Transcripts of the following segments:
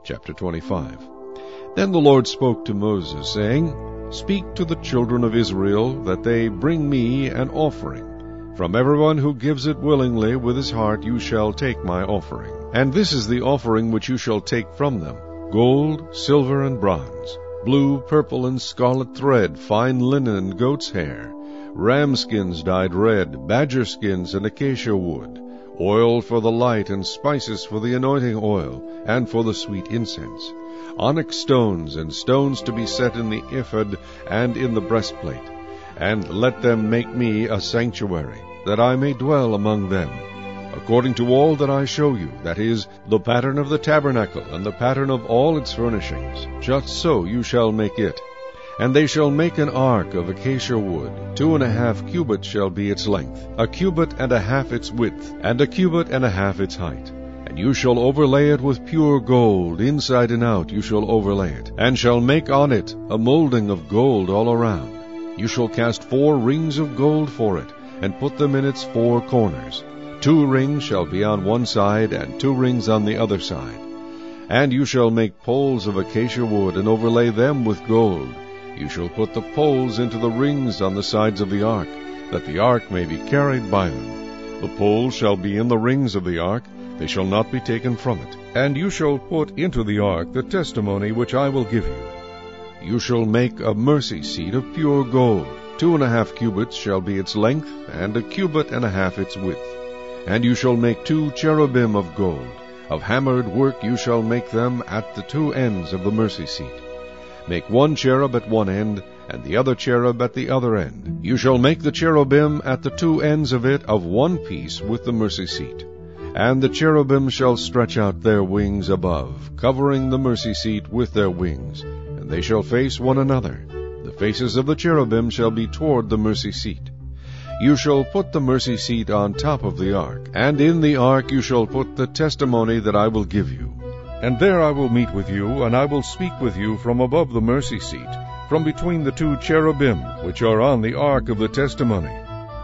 Chapter 25. Then the Lord spoke to Moses, saying, Speak to the children of Israel, that they bring me an offering. From everyone who gives it willingly with his heart you shall take my offering. And this is the offering which you shall take from them: gold, silver, and bronze, blue, purple, and scarlet thread, fine linen and goat's hair, ram skins dyed red, badger skins and acacia wood, oil for the light, and spices for the anointing oil, and for the sweet incense, onyx stones, and stones to be set in the ephod and in the breastplate. And let them make me a sanctuary, that I may dwell among them, according to all that I show you, that is, the pattern of the tabernacle, and the pattern of all its furnishings. Just so you shall make it. And they shall make an ark of acacia wood. 2.5 cubits shall be its length, 1.5 cubits its width, and 1.5 cubits its height. And you shall overlay it with pure gold, inside and out you shall overlay it, and shall make on it a molding of gold all around. You shall cast 4 rings of gold for it, and put them in its 4 corners. 2 rings shall be on one side, and 2 rings on the other side. And you shall make poles of acacia wood, and overlay them with gold. You shall put the poles into the rings on the sides of the ark, that the ark may be carried by them. The poles shall be in the rings of the ark, they shall not be taken from it. And you shall put into the ark the testimony which I will give you. You shall make a mercy seat of pure gold. 2.5 cubits shall be its length, and 1.5 cubits its width. And you shall make 2 cherubim of gold. Of hammered work you shall make them at the 2 ends of the mercy seat. Make 1 cherub at one end, and the other cherub at the other end. You shall make the cherubim at the 2 ends of it of one piece with the mercy seat. And the cherubim shall stretch out their wings above, covering the mercy seat with their wings, and they shall face one another. The faces of the cherubim shall be toward the mercy seat. You shall put the mercy seat on top of the ark, and in the ark you shall put the testimony that I will give you. And there I will meet with you, and I will speak with you from above the mercy seat, from between the 2 cherubim which are on the ark of the testimony,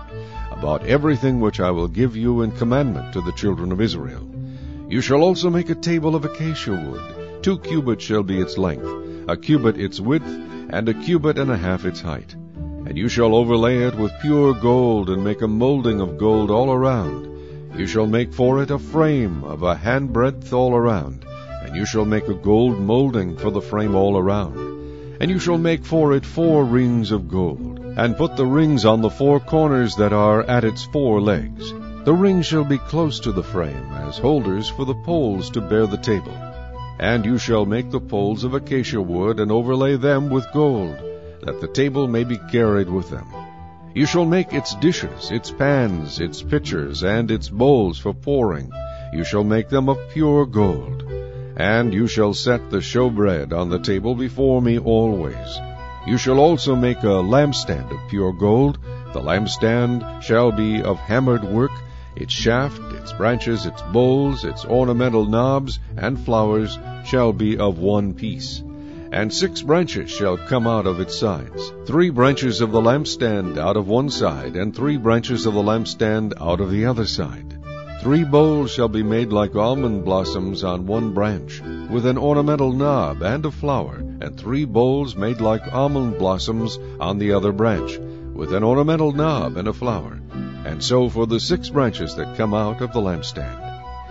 about everything which I will give you in commandment to the children of Israel. You shall also make a table of acacia wood. 2 cubits shall be its length, 1 cubit its width, and 1.5 cubits its height. And you shall overlay it with pure gold, and make a molding of gold all around. You shall make for it a frame of a handbreadth all around, and you shall make a gold molding for the frame all around. And you shall make for it 4 rings of gold, and put the rings on the 4 corners that are at its 4 legs. The rings shall be close to the frame, as holders for the poles to bear the table. And you shall make the poles of acacia wood, and overlay them with gold, that the table may be carried with them. You shall make its dishes, its pans, its pitchers, and its bowls for pouring. You shall make them of pure gold. And you shall set the showbread on the table before me always. You shall also make a lampstand of pure gold. The lampstand shall be of hammered work. Its shaft, its branches, its bowls, its ornamental knobs, and flowers shall be of one piece. And 6 branches shall come out of its sides, 3 branches of the lampstand out of one side, and 3 branches of the lampstand out of the other side. 3 bowls shall be made like almond blossoms on one branch, with an ornamental knob and a flower, and 3 bowls made like almond blossoms on the other branch, with an ornamental knob and a flower, and so for the 6 branches that come out of the lampstand.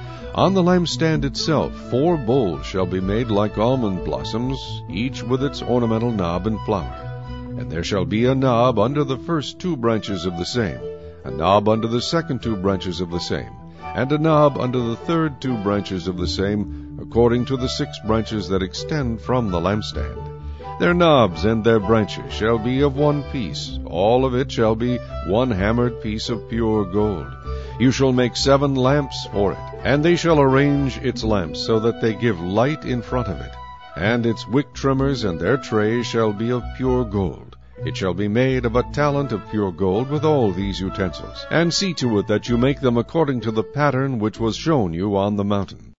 On the lampstand itself 4 bowls shall be made like almond blossoms, each with its ornamental knob and flower. And there shall be a knob under the first 2 branches of the same, a knob under the second 2 branches of the same, and a knob under the third 2 branches of the same, according to the 6 branches that extend from the lampstand. Their knobs and their branches shall be of one piece. All of it shall be one hammered piece of pure gold. You shall make 7 lamps for it, and they shall arrange its lamps so that they give light in front of it. And its wick trimmers and their trays shall be of pure gold. It shall be made of a talent of pure gold with all these utensils. And see to it that you make them according to the pattern which was shown you on the mountain.